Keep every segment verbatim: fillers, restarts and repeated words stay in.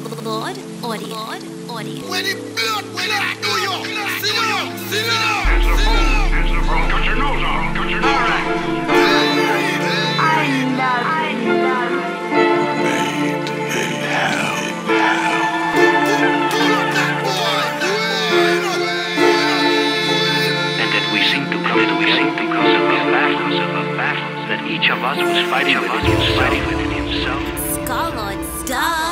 Lord Audio. Audio. When it blood, when it do you, sit down, sit down. Answer the phone, answer the phone. Cut your nose off, cut your nose off. I love, I love. Made in hell. And that we seem to come together because of a battle, of a battle that each of us was fighting within himself, fighting within himself. Scarlet Star.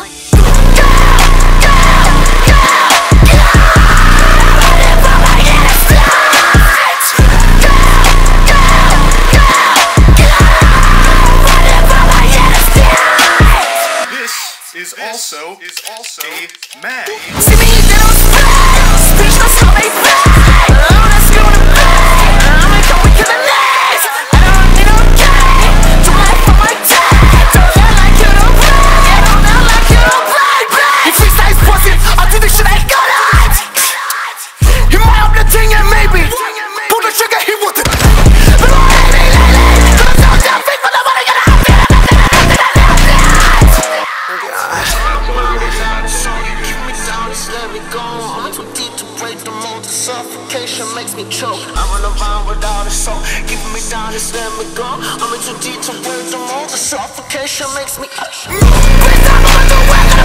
Is also is also a mag. See me eating on spread, speechless how they fly. I'm not scared to play. I'm going to the legs. I don't need no game. Do life for my time. Don't act like you don't play. Yeah, don't act like you don't play, play. You freestyle pussy, I do this shit I got it. You might have the thing and maybe pull the trigger, he would. But don't hate me lately. Cause I'm down fake, but nobody gonna have it. Let me go. I'm too deep to break the mold. The suffocation makes me choke. I run around without a soul. Keeping me down, just let me go. I'm in too deep to break the mold. The suffocation makes me. Break down on the weather.